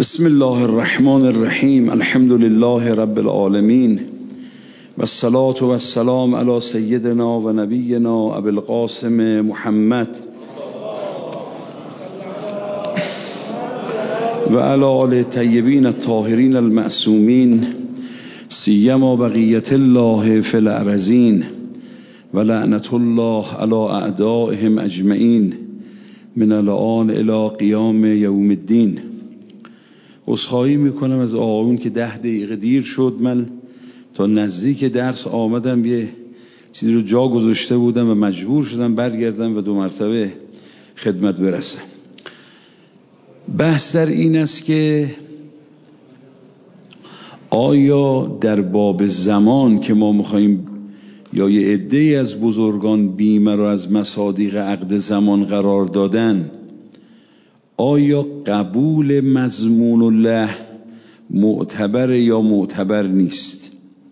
بسم الله الرحمن الرحیم. الحمد لله رب العالمین و الصلاة و السلام علی سیدنا و نبینا ابی القاسم محمد و علی آله الطیبین الطاهرین المعصومین سیما بقیة الله فی الارضین و لعنة الله علی اعدائهم اجمعین من الآن الی قیام یوم الدین. عذرخواهی میکنم از آقایون که 10 دقیقه دیر شد. من تا نزدیک درس آمدم، یه چیزی رو جا گذاشته بودم و مجبور شدم برگردم و 2 مرتبه خدمت برسم. بحث در این است که آیا در باب زمان که ما میخواییم یا یه عده‌ای از بزرگان بیمه رو از مصادیق عقد زمان قرار دادن، آیا قبول مضمون الله معتبر یا معتبر نیست؟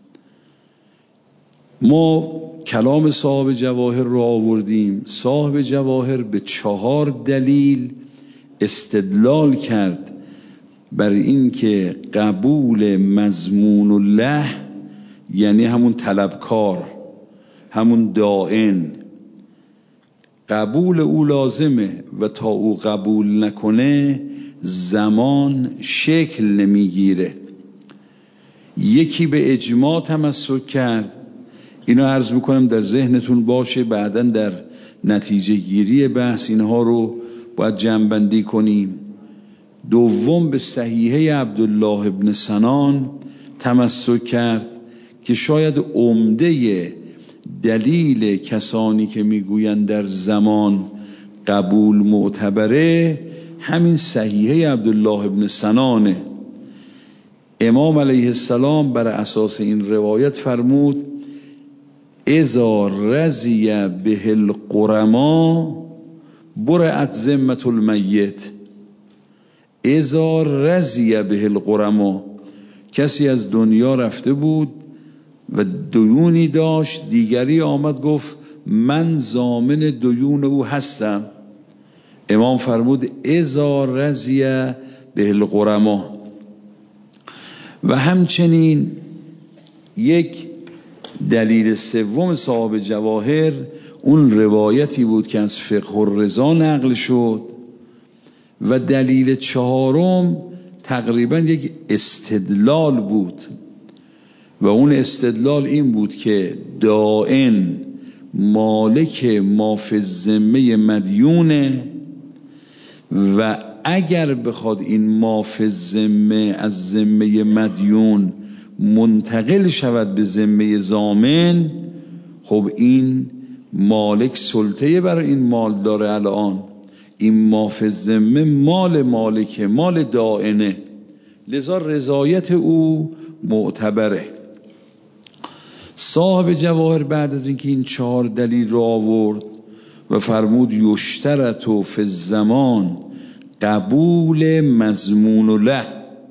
ما کلام صاحب جواهر رو آوردیم. صاحب جواهر به 4 دلیل استدلال کرد بر این که قبول مضمون الله یعنی همون طلبکار، همون دائن، قبول او لازمه و تا او قبول نکنه زمان شکل نمیگیره. یکی به اجماع تمسک کرد، اینو عرض میکنم در ذهنتون باشه، بعداً در نتیجه گیری بحث اینها رو باید جمع‌بندی کنیم. دوم به صحیحه عبدالله ابن سنان تمسک کرد که شاید عمده دلیل کسانی که میگویند در زمان قبول معتبره همین صحیحه عبدالله ابن سنانه. امام علیه السلام بر اساس این روایت فرمود اذا رضی به القرما برئت ذمة المیت. اذا رضی به القرما، کسی از دنیا رفته بود و دیونی داشت، دیگری آمد گفت من ضامن دیون او هستم. امام فرمود اذا رضی به القرما. و همچنین یک دلیل سوم صاحب جواهر اون روایتی بود که از فقه الرضا نقل شد. و دلیل 4م تقریبا یک استدلال بود و اون استدلال این بود که دائن مالک ما فی الذمه مدیونه و اگر بخواد این ما فی الذمه از ذمه مدیون منتقل شود به ذمه ضامن، خب این مالک سلطه برای این مال داره. الان این ما فی الذمه مال مالک، مال دائنه، لذا رضایت او معتبره. صاحب جواهر بعد از اینکه این 4 دلیل رو آورد و فرمود یشترط فی الزمان قبول مضمون له،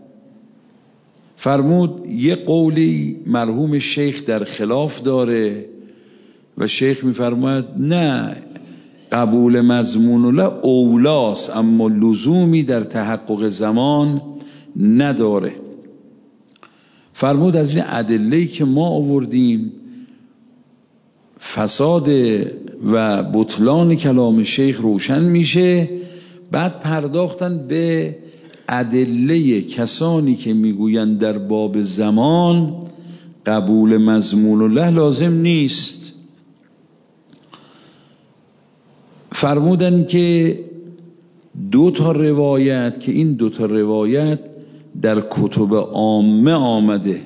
فرمود یه قولی مرحوم شیخ در خلاف داره و شیخ میفرماید نه، قبول مضمون له اولاست اما لزومی در تحقق زمان نداره. فرمود از این ادله‌ای که ما آوردیم فساد و بطلان کلام شیخ روشن میشه. بعد پرداختن به ادله کسانی که میگویند در باب زمان قبول مضمون الله لازم نیست. فرمودن که 2 روایت که این 2 روایت در کتب عامه آمده،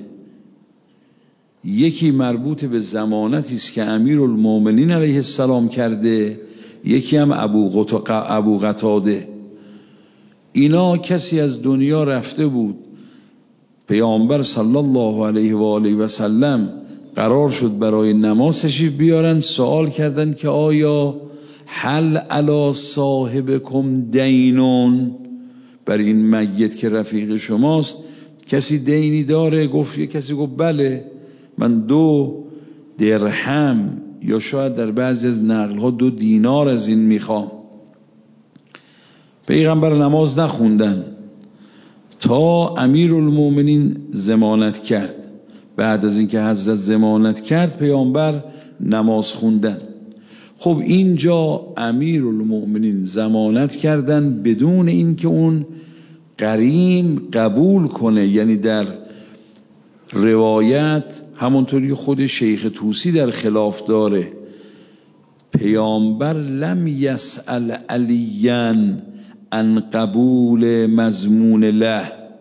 یکی مربوط به ضمانتی است که امیرالمومنین علیه السلام کرده، یکی هم ابو قتاده. اینا کسی از دنیا رفته بود، پیامبر صلی الله علیه و آله و سلم قرار شد برای نماز تشریف بیارن، سوال کردن که آیا هل علی صاحبکم دینون، بر این میت که رفیق شماست کسی دینی داره؟ کسی گفت بله، من 2 درهم یا شاید در بعضی از نقل‌ها 2 دینار از این میخوام. پیغمبر نماز نخوندن تا امیرالمومنین ضمانت کرد. بعد از اینکه حضرت ضمانت کرد پیامبر نماز خوندن. خب اینجا امیرالمومنین ضمانت کردن بدون اینکه اون غریم قبول کنه. یعنی در روایت همونطوری خود شیخ طوسی در خلاف داره، پیامبر لم یسأل علیاً عن قبول مضمون له،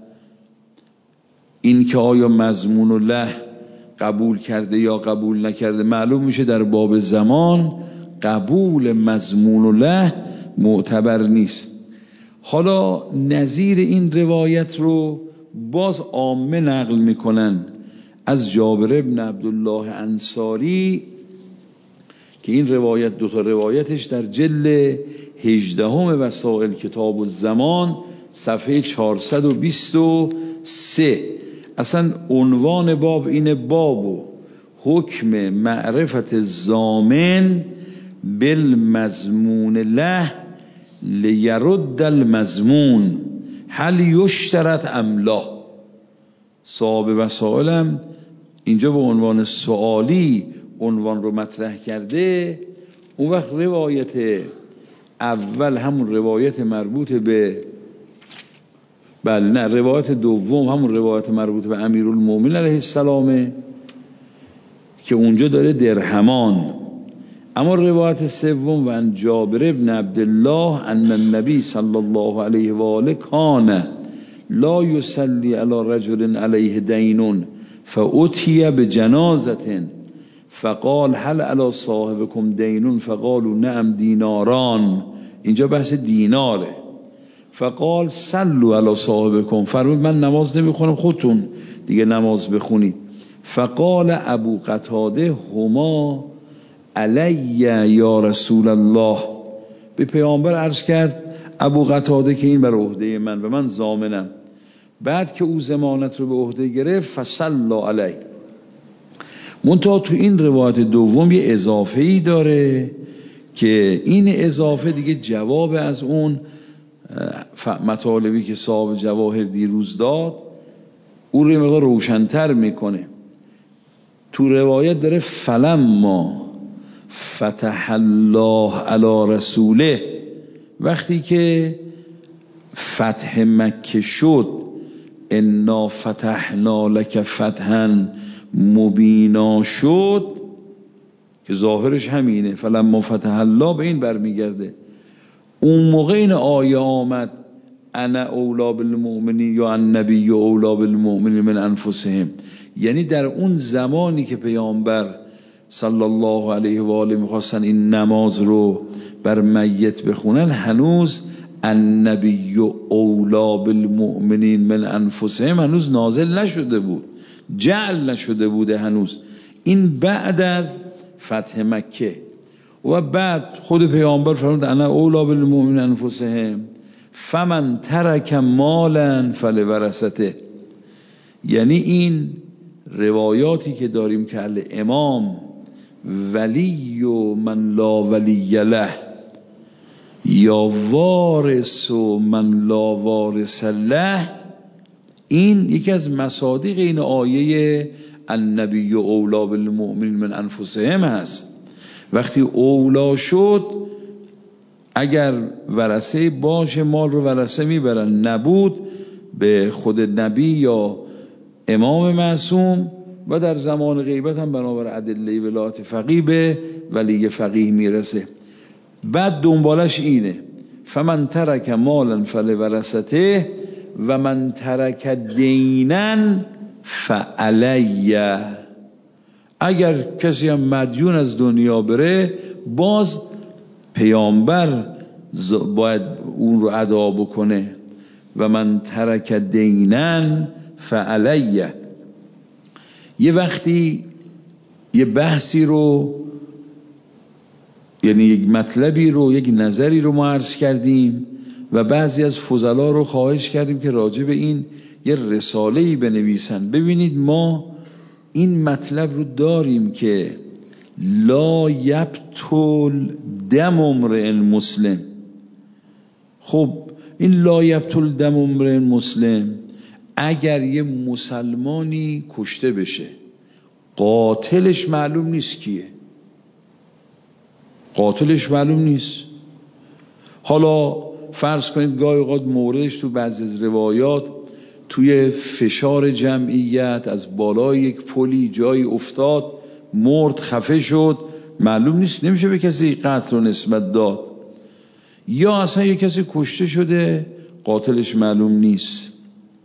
این که آیا مضمون له قبول کرده یا قبول نکرده معلوم میشه در باب زمان قبول مضمون له معتبر نیست. حالا نظیر این روایت رو باز عامه نقل میکنن از جابر ابن عبدالله انصاری که این روایت دوتا روایتش در جلد 18 وسائل کتاب الزمان صفحه 423. اصلا عنوان باب اینه: باب حکم معرفت ضامن بالمضمون له لیرد المضمون هل یشترط ام لا. صاحب وسائلم اینجا به عنوان سوالی عنوان رو مطرح کرده. اون وقت روایت اول همون روایت مربوط به روایت دوم همون روایت مربوط به امیرالمومنین علیه السلامه که اونجا داره درهمان. اما روایت سوم و عن جابر ابن عبدالله ان النبی صلی الله علیه و آله کان لا یصلی علی رجل علیه دین فأتی بجنازة فقال هل علی صاحبكم دین فقالوا نعم دیناران. اینجا بحث دیناره. فقال صلوا علی صاحبكم، فرمود من نماز نمیخونم خودتون دیگه نماز بخونید. فقال ابو قتاده هما علی یا رسول الله، به پیامبر عرض کرد ابو قتاده که این بر عهده من و من ضامنم. بعد که او ضمانت رو به عهده گرفت فصلی علی. منتها تو این روایت دوم یه اضافه‌ای داره که این اضافه دیگه جواب از اون مطالبی که صاحب جواهر دیروز داد او رو مقدار روشن‌تر میکنه. تو روایت داره فلما فتح الله علی رسوله، وقتی که فتح مکه شد انا فتحنا لک فتحا مبینا شد که ظاهرش همینه، فلما فتح الله به این برمیگرده. اون موقع این آیه آمد انا اولا بالمؤمنین یا النبی اولا بالمؤمنین من انفسهم. یعنی در اون زمانی که پیامبر صلی الله علیه و آله میخواستن این نماز رو بر میت بخونن هنوز النبی اولا بالمؤمنین من انفسهم هنوز نازل نشده بود، جعل نشده بوده هنوز. این بعد از فتح مکه و بعد خود پیامبر فرمود انا اولا بالمؤمنین انفسهم فمن ترک مالا فلورثته. یعنی این روایاتی که داریم که الامام ولی و من لا ولی له یا وارث و من لا وارث له، این یکی از مصادیق این آیه النبی اولا بالمؤمنین من انفسهم هست. وقتی اولا شد اگر ورثه باشه مال رو ورثه میبرن، نبود به خود نبی یا امام معصوم و در زمان غیبت هم بنابر ادله ولایت فقیه به ولی فقیه میرسه. بعد دنبالش اینه فمن ترک مالا فلورثته و من ترک دینا فعلیه. اگر کسی هم مدیون از دنیا بره باز پیامبر باید اون رو ادا بکنه. و من ترک دینا فعلیه. یه وقتی یه بحثی رو یعنی یک مطلبی رو یک نظری رو ما عرض کردیم و بعضی از فضلا رو خواهش کردیم که راجع به این یه رساله‌ای بنویسن. ببینید ما این مطلب رو داریم که لا یبطل دم امرئ مسلم. خب این لا یبطل دم امرئ مسلم اگر یه مسلمانی کشته بشه قاتلش معلوم نیست کیه، قاتلش معلوم نیست. حالا فرض کنید گاهی اوقات موردش تو بعضی از روایات توی فشار جمعیت از بالای یک پلی جایی افتاد، مرد، خفه شد، معلوم نیست، نمیشه به کسی قتل و نسبت داد. یا اصلا یک کسی کشته شده قاتلش معلوم نیست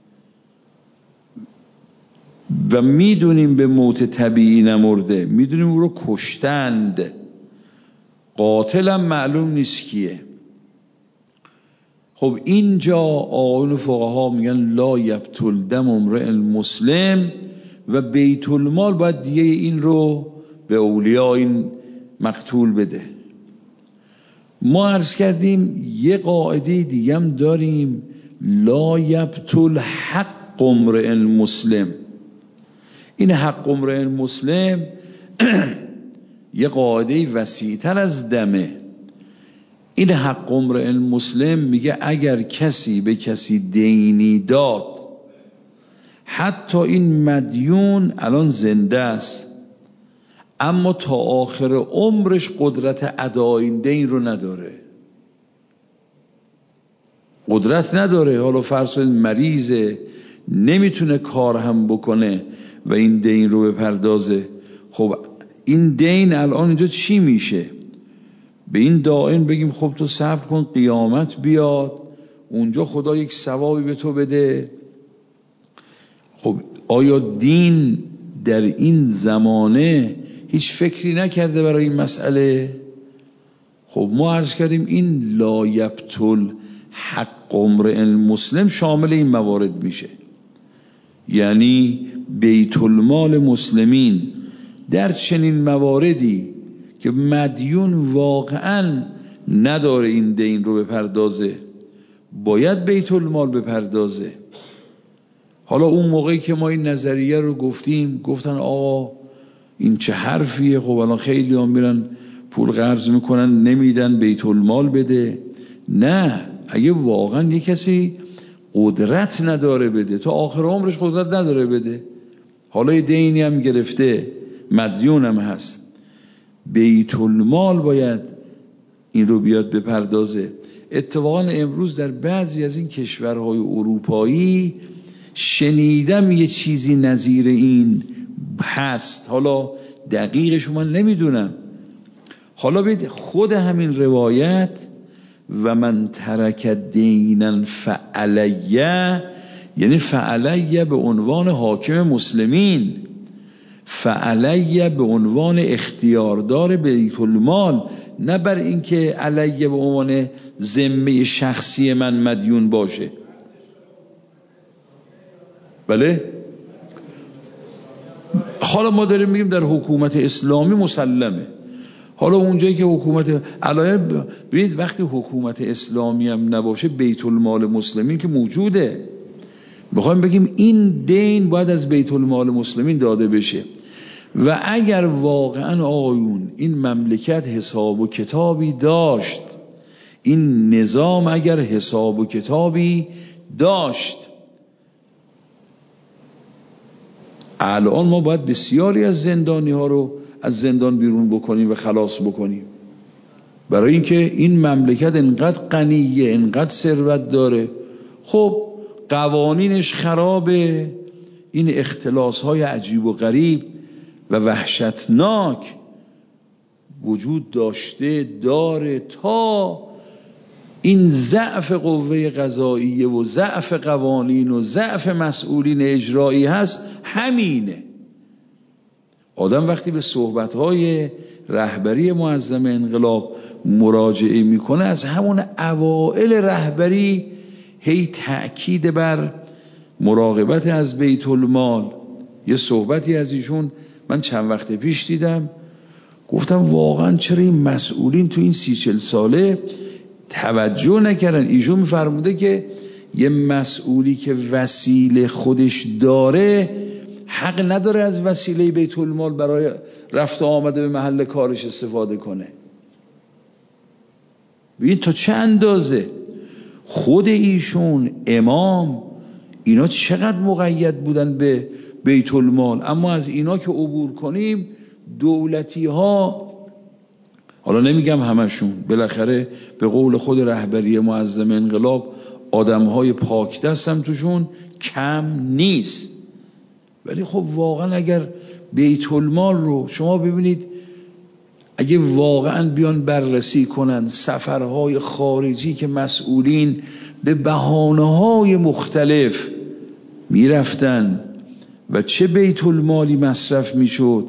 و میدونیم به موت طبیعی نمرده، میدونیم او رو کشتند، قاتلم معلوم نیست کیه. خب اینجا آقایون فقها میگن لا یبطل دم امرئ مسلم و بیت المال باید دیگه این رو به اولیاء این مقتول بده. ما عرض کردیم یه قاعده دیگه هم داریم، لا یبطل حق امرئ مسلم. این حق امرئ مسلم یه قاعده وسیع‌تر از دمه. این حق امرئ مسلم میگه اگر کسی به کسی دینی داد، حتی این مدیون الان زنده است اما تا آخر عمرش قدرت ادای این دین رو نداره، قدرت نداره. حالا فرض کنید مریضه، نمیتونه کار هم بکنه و این دین رو بپردازه. خب این دین الان اینجا چی میشه؟ به این دائن بگیم خب تو صبر کن قیامت بیاد اونجا خدا یک ثوابی به تو بده؟ خب آیا دین در این زمانه هیچ فکری نکرده برای این مسئله؟ خب ما عرض کردیم این لا یبطل حق امرئ مسلم شامل این موارد میشه، یعنی بیت المال مسلمین در چنین مواردی که مدیون واقعا نداره این دین رو بپردازه باید بیت المال بپردازه. حالا اون موقعی که ما این نظریه رو گفتیم گفتن آقا این چه حرفیه، خب الان خیلی هم میرن پول قرض میکنن نمیدن بیت المال بده. نه، اگه واقعا یک کسی قدرت نداره بده، تا آخر عمرش قدرت نداره بده، حالا یه دینی هم گرفته مدیون هم هست، بیت المال باید این رو بیاد بپردازه. اتفاقا امروز در بعضی از این کشورهای اروپایی شنیدم یه چیزی نظیر این هست، حالا دقیقش من نمیدونم. حالا بید خود همین روایت و من ترک دینا فعلیه، یعنی فعلیه به عنوان حاکم مسلمین، فعلیه به عنوان اختیاردار بیت المال، نه بر این که علیه به عنوان ذمه شخصی من مدیون باشه. بله، حالا ما داریم میگیم در حکومت اسلامی مسلمه. حالا اونجایی که حکومت علایه ببینید وقتی حکومت اسلامی هم نباشه بیت المال مسلمین که موجوده. میخوایم بگیم این دین باید از بیت المال مسلمین داده بشه و اگر واقعا آقایون این مملکت حساب و کتابی داشت، این نظام اگر حساب و کتابی داشت، الان ما باید بسیاری از زندانی ها رو از زندان بیرون بکنیم و خلاص بکنیم، برای اینکه این مملکت انقدر غنیه، انقدر ثروت داره. خب قوانینش خرابه، این اختلاس های عجیب و غریب و وحشتناک وجود داشته داره، تا این ضعف قوه قضاییه و ضعف قوانین و ضعف مسئولین اجرایی هست. همینه. آدم وقتی به صحبت‌های رهبری معظم انقلاب مراجعه میکنه، از همون اوائل رهبری هی تأکید بر مراقبت از بیت المال. یه صحبتی از ایشون من چند وقت پیش دیدم، گفتم واقعا چرا این مسئولین تو این 30-40 ساله توجه نکردن. ایشون میفرموده که یه مسئولی که وسیله خودش داره حق نداره از وسیله بیت المال برای رفت و آمده به محل کارش استفاده کنه. ببین تا چه اندازه خود ایشون امام اینا چقدر مقید بودن به بیت المال. اما از اینا که عبور کنیم، دولتی ها، حالا نمیگم همشون، بالاخره به قول خود رهبری معظم انقلاب آدم های پاک دست هم توشون کم نیست، ولی خب واقعا اگر بیت المال رو شما ببینید، اگه واقعا بیان بررسی کنن سفرهای خارجی که مسئولین به بهانه‌های مختلف میرفتن و چه بیت المالی مصرف میشد،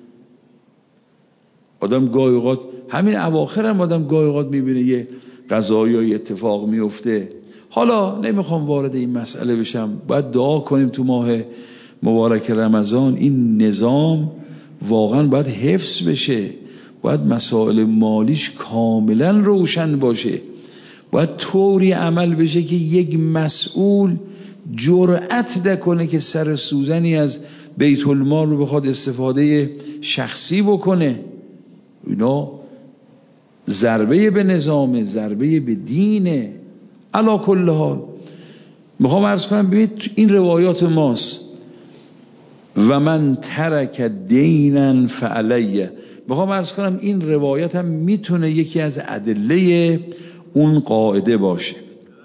آدم گاهی اوقات همین اواخر هم آدم گاهی اوقات میبینه یه قضایای اتفاق میفته. حالا نمیخوام وارد این مسئله بشم، باید دعا کنیم تو ماه مبارک رمضان این نظام واقعا باید حفظ بشه، باید مسائل مالیش کاملا روشن باشه، باید طوری عمل بشه که یک مسئول جرأت نکنه که سر سوزنی از بیت المال رو بخواد استفاده شخصی بکنه. اینا ضربه به نظام، ضربه به دینه. علا کل حال میخوام عرض کنم، ببینید این روایات ماست، و من ترک دینا فعلیه. میخوام عرض کنم این روایت هم میتونه یکی از ادله اون قاعده باشه.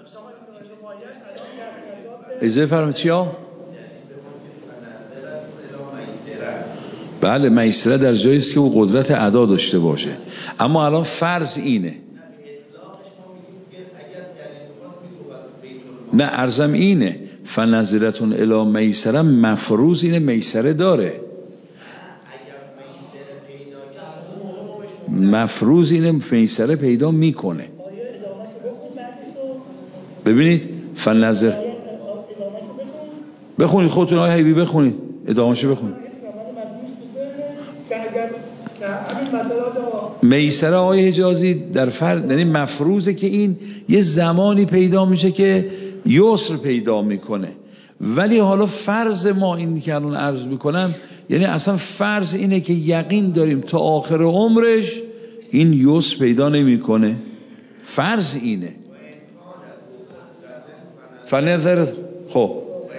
اجازه فرمایید چیا؟ بله، میسره در جایی است که او قدرت ادا داشته باشه. اما الان فرض اینه، نه عرضم اینه، فنظرتون الی میسره مفروض اینه میسره داره، مفروض اینه میسره پیدا میکنه. ببینید فنظر، بخونید خودتون آیه حبیبی بخونید، ادامهشو بخونید. میسره آیه حجازی در فرد، یعنی مفروضه که این یه زمانی پیدا میشه که یسر پیدا میکنه. ولی حالا فرض ما این که الان عرض میکنم، یعنی اصلا فرض اینه که یقین داریم تا آخر عمرش این یسر پیدا نمیکنه. فرض اینه. فنظر خب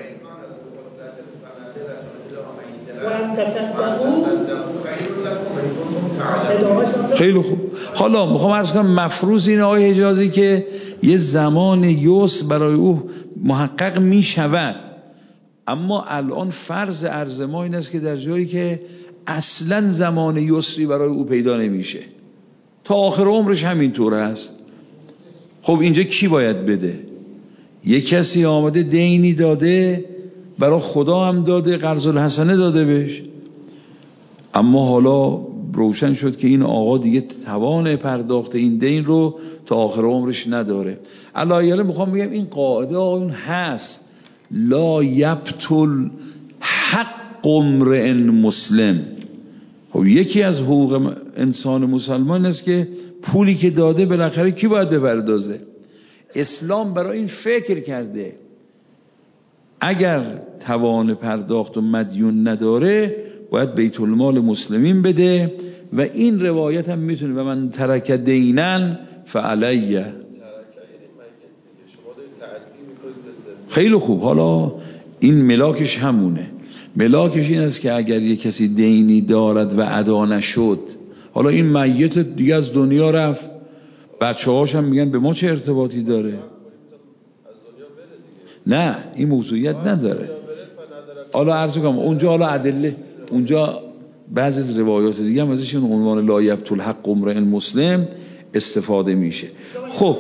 خیلی خوب. حالا میخوام عرض کنم مفروض این آیه حجازی که یه زمان یسر برای او محقق میشود. اما الان فرض عرض ما این است که در جایی که اصلا زمان یسری برای او پیدا نمیشه، تا آخر عمرش همینطور هست. خب اینجا کی باید بده؟ یک کسی آمده دینی داده، برای خدا هم داده، قرض الحسنه داده بهش، اما حالا روشن شد که این آقا دیگه توان پرداخت این دین رو تا آخر عمرش نداره. علایاله میخوام بگم این قاعده اون هست، لا یبطل حق امرئ مسلم. خب یکی از حقوق انسان مسلمان است که پولی که داده بالاخره کی باید بپردازه؟ اسلام برای این فکر کرده اگر توان پرداخت و مدیون نداره باید بیت المال مسلمین بده. و این روایت هم میتونه و من ترک دینن فعلیه. خیلی خوب. حالا این ملاکش همونه، ملاکش این است که اگر یک کسی دینی دارد و ادا نشد، حالا این میت دیگه از دنیا رفت، بچه‌هاش هم میگن به ما چه ارتباطی داره؟ نه این موضوعیت نداره. حالا عرض کنم اونجا حالا ادله، اونجا بعضی از روایات دیگه هم ازش این عنوان لا یبطل حق امرئ مسلم استفاده میشه. خب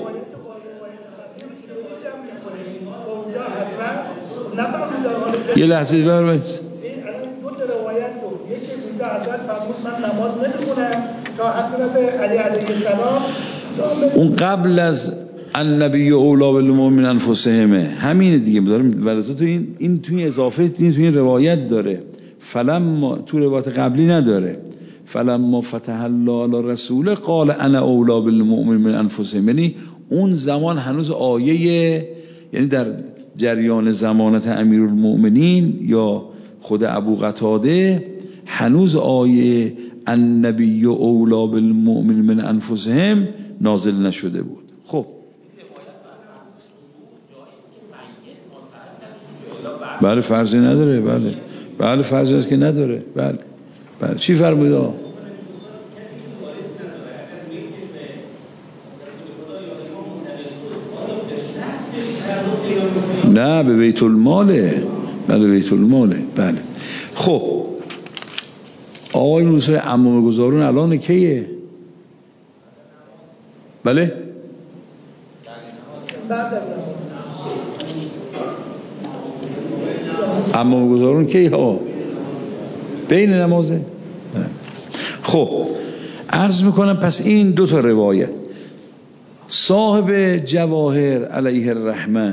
یه لحظه ببرید. دو تا روایت رو، یکی اونجا حضرت فرمود من نماز نمیخونم تا حضرت علی علیه السلام، اون قبل از النبی اولی بالمؤمنین انفسهم، همینه دیگه. داریم ورثه تو این توی اضافه این توی این روایت داره. فلما تو روایت قبلی نداره. فلما فتح الله علی رسول قال انا اولی بالمؤمنین من انفسهم. یعنی اون زمان هنوز آیه، یعنی در جریان زمانت امیرالمؤمنین یا خود ابو قتاده هنوز آیه النبی اولی بالمؤمنین من انفسهم نازل نشده بود. خب بله فرضی نداره. بله فرضی است که نداره. بله چی فرمودید؟ نه به بیت الماله. بله بیت الماله. بله خب آقای موسی عموم گذارون الان کیه؟ بله عموم گذارون کیه ها؟ بین نمازه. خب عرض میکنم پس این دو تا روایت صاحب جواهر علیه الرحمه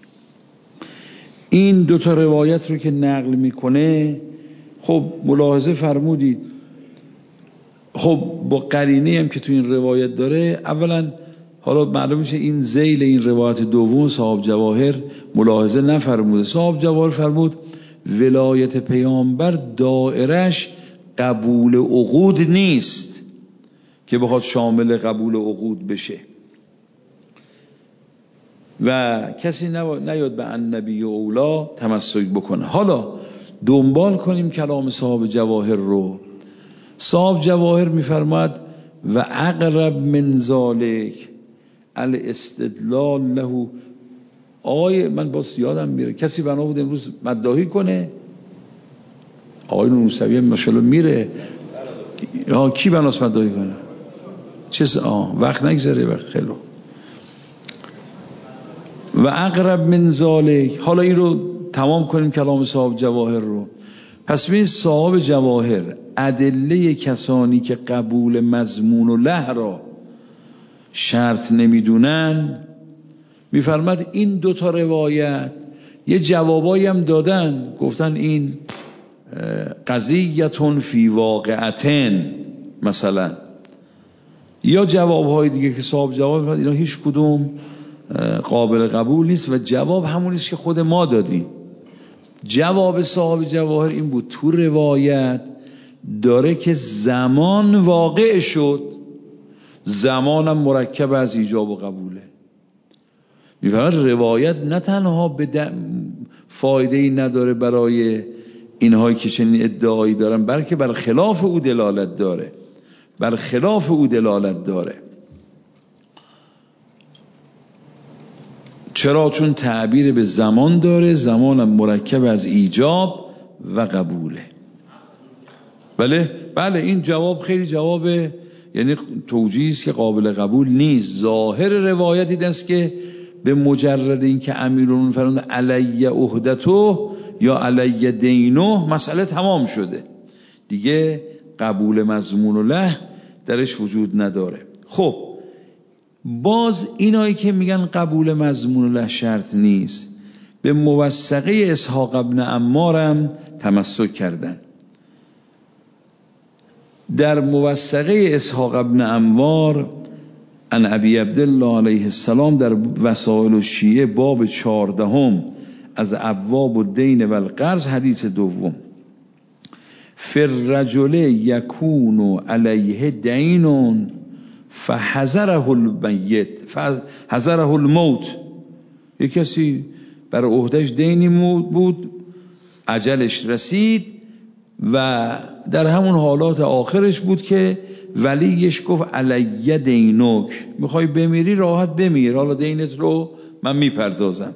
این دو تا روایت رو که نقل میکنه، خب ملاحظه فرمودید، خب با قرینه هم که تو این روایت داره، اولا حالا معلوم میشه این ذیل این روایت دوم صاحب جواهر ملاحظه نفرموده. صاحب جواهر فرمود ولایت پیامبر دائرش قبول عقود نیست که بخواد شامل قبول عقود بشه و کسی نیاد به النبی اولا تمسک بکنه. حالا دنبال کنیم کلام صاحب جواهر رو. صاحب جواهر میفرماد و اقرب من ذالک الاستدلال له. آقای من باز یادم میره کسی بنا بود امروز مداحی کنه، آقای موسوی ماشاءالله میره، کی بناست مداحی کنه؟ وقت نگذره. وقت خیلی و اقرب من ذالک. حالا این رو تمام کنیم کلام صاحب جواهر رو. پس ببین صاحب جواهر ادله کسانی که قبول مضمون و له را شرط نمیدونن میفرماد این دوتا روایت یه جوابایی هم دادن، گفتن این قضیتون فی واقعتن مثلا، یا جوابهای دیگه که صاحب جواب میفرماد اینا هیچ کدوم قابل قبول نیست و جواب همونیست که خود ما دادیم. جواب صاحب جواهر این بود تو روایت داره که زمان واقع شد، زمانم مرکب از ایجاب و قبوله. میفهمد روایت نه تنها به فایده‌ای نداره برای اینهایی که چنین ادعایی دارن، بلکه بر خلاف او دلالت داره. چرا؟ چون تعبیر به زمان داره، زمانم مرکب از ایجاب و قبوله. بله این جواب خیلی جواب یعنی توجیهی است که قابل قبول نیست. ظاهر روایت این است که به مجرد این که امیرون فرمود علی عهدته یا علی دینه مسئله تمام شده دیگه، قبول مضمون و له درش وجود نداره. خب باز اینایی که میگن قبول مضمون و له شرط نیست به موثقه اسحاق ابن عمارم تمسک کردن. در موثقه اسحاق ابن عمار ان ابی عبدالله علیه السلام در وسائل الشیعه باب 14 از ابواب الدین و القرض حدیث دوم فر رجل یکون علیه دین فحذره الموت. یک کسی بر عهدهش دینی بود، اجلش رسید و در همون حالات آخرش بود که ولیش گفت علیه دینک، میخوای بمیری راحت بمیر، حالا دینت رو من میپردازم.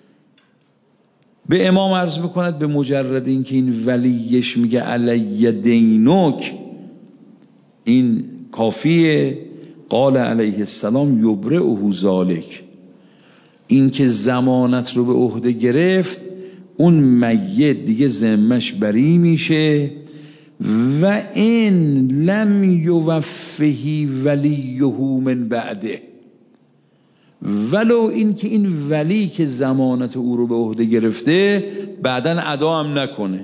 به امام عرض میکند به مجرد این که این ولیش میگه علیه دینک این کافیه. قال علیه السلام یبرئه ذالک، این که ضمانت رو به عهده گرفت اون میت دیگه ذمش بری میشه و این لم یوفهی ولیه من بعده، ولو این که این ولی که ضمانت او رو به عهده گرفته بعدن ادا هم نکنه.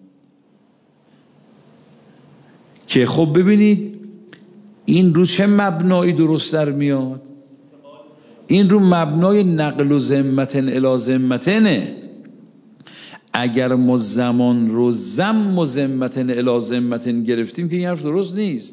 که خب ببینید این رو چه مبنایی درست در میاد؟ این رو مبنای نقل و ذمتن الی ذمتنه. اگر ما زمان رو ضم و ذمتن الی ذمتن گرفتیم که این حرف درست نیست.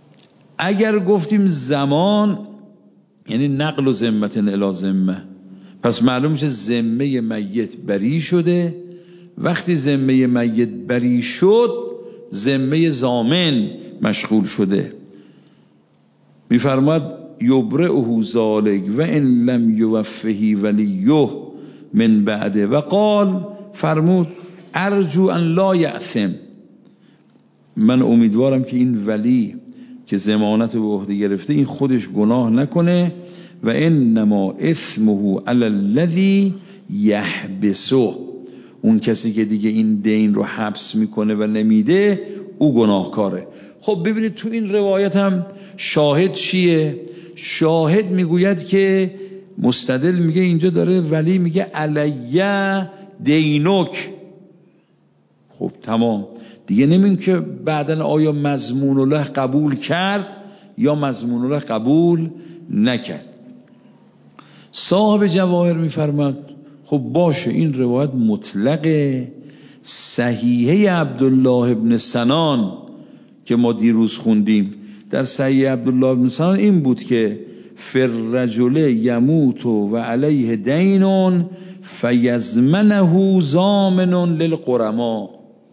اگر گفتیم زمان یعنی نقل و ذمتن الی ذمه، پس معلوم میشه ذمه میت بری شده. وقتی ذمه میت بری شد، ذمه ضامن مشغول شده. میفرماد یبرئه ذالک و ان لم یوفه ولیه من بعده و قال، فرمود ارجو ان لا یأثم، من امیدوارم که این ولی که ضمانت رو به عهده گرفته این خودش گناه نکنه. و انما اثمه علی الذی یحبسه، اون کسی که دیگه این دین رو حبس میکنه و نمیده او گناهکاره. خب ببینید تو این روایت هم شاهد چیه؟ شاهد میگوید که مستدل میگه اینجا داره ولی میگه علیه دینک. خب تمام دیگه، نمیگه که بعدن آیا مضمون الله قبول کرد یا مضمون الله قبول نکرد. صاحب جواهر میفرماد خب باشه، این روایت مطلقه. صحیحه عبدالله ابن سنان که ما دیروز خوندیم، در صحیح عبدالله ابن سنان این بود که فالرجل یموت و علیه دین فیضمنه ضامن للغرما،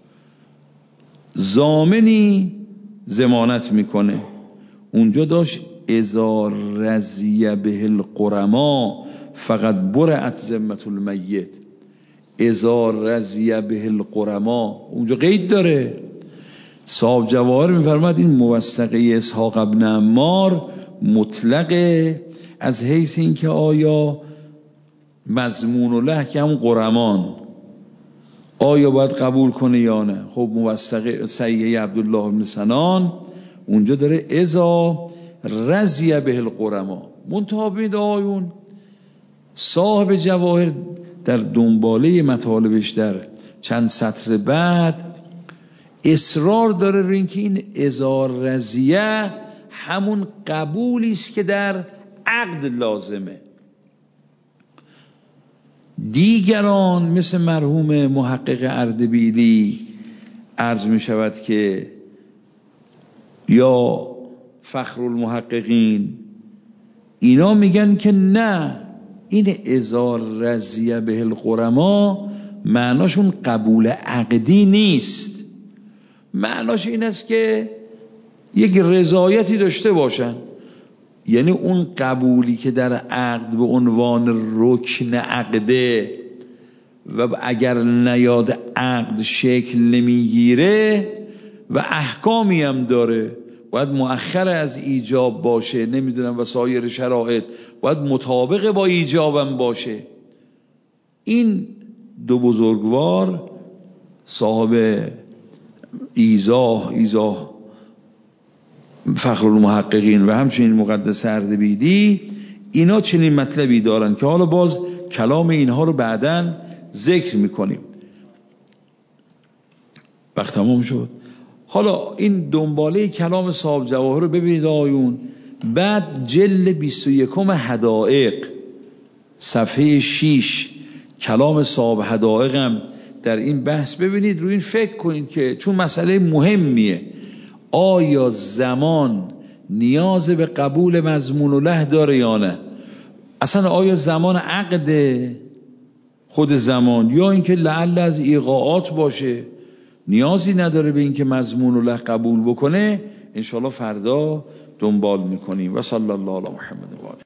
ضامنی ضمانت میکنه. اونجا داشت اذا رضی به الغرما فقط برأت ذمة المیت، اذا رضی به الغرما اونجا قید داره. صاحب جواهر میفرماد این موثقه اسحاق ابن عمار مطلقه، از حیث این که آیا مضمون له که هم غرمان آیا باید قبول کنه یا نه. خب موثقه صحیحه عبدالله بن سنان اونجا داره اذا رضی به الغرما. منتها ببینید آیون صاحب جواهر در دنباله مطالبش در چند سطر بعد اصرار داره روی اینکه این اذا رضیه همون قبولی است که در عقد لازمه. دیگران مثل مرحوم محقق اردبیلی عرض می شود که یا فخر المحققین، اینا میگن که نه، این اذا رضی به الغرما معناشون قبول عقدی نیست، معناش این است که یک رضایتی داشته باشن. یعنی اون قبولی که در عقد به عنوان رکن عقده و اگر نیاد عقد شکل نمیگیره و احکامی هم داره، باید مؤخر از ایجاب باشه، نمیدونم و سایر شرایط باید مطابق با ایجابم باشه. این دو بزرگوار صاحب ایضاح فخر المحققین و همچنین مقدس اردبیلی، اینا چنین مطلبی دارن که حالا باز کلام اینها رو بعداً ذکر میکنیم. وقت تمام شد. حالا این دنباله کلام صاحب جواهر رو ببینید آیون. بعد جلد 21 حدائق صفحه 6 کلام صاحب حدائق هم در این بحث ببینید، روی این فکر کنید که چون مسئله مهمیه، آیا زمان نیاز به قبول مضمون له داره یا نه؟ اصلا آیا زمان عقد خود زمان یا اینکه لعل از ایقاعات باشه نیازی نداره به اینکه مضمون له قبول بکنه؟ انشاءالله فردا دنبال میکنیم. و صلی الله علی محمد و آله.